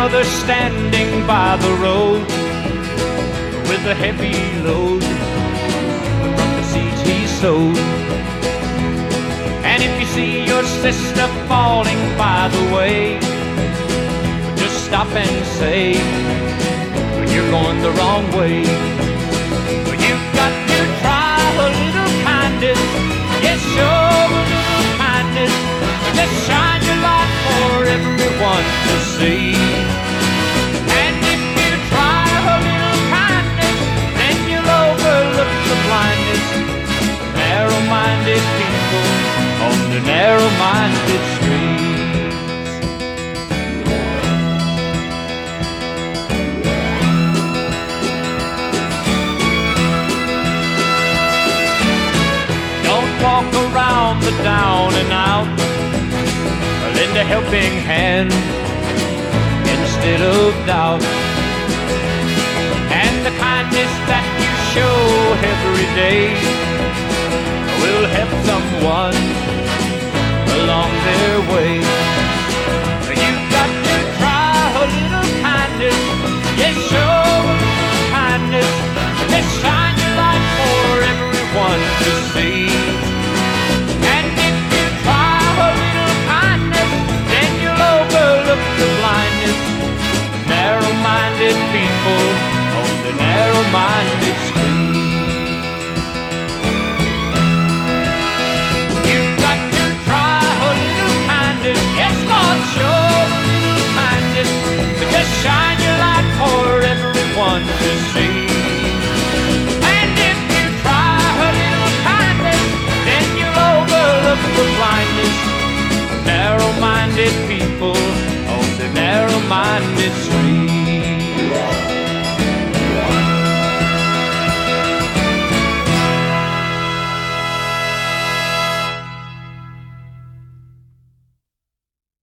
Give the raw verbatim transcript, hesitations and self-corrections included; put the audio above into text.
another standing by the road with a heavy load from the seeds he sowed. And if you see your sister falling by the way, just stop and say, you're going the wrong way. You've got to try a little kindness. Yes, show a little kindness. Just shine your light for everyone to see. And if you try a little kindness, then you'll overlook the blindness of narrow-minded people on the narrow-minded streets. Don't walk around the down and out. Lend a helping hand instead of doubt. And the kindness that you show every day will help someone along their way. You've got to try a little kindness. Yes, show a little kindness. Just shine your light for everyone to see. And if you try a little kindness, then you'll overlook the blindness of narrow-minded people on the narrow-minded street. You've got to try a little kindness. Yes, Lord, show a little kindness. But just shine your light for everyone to see. And if you try a little kindness, then you'll overlook the blindness of narrow-minded people on the narrow-minded street.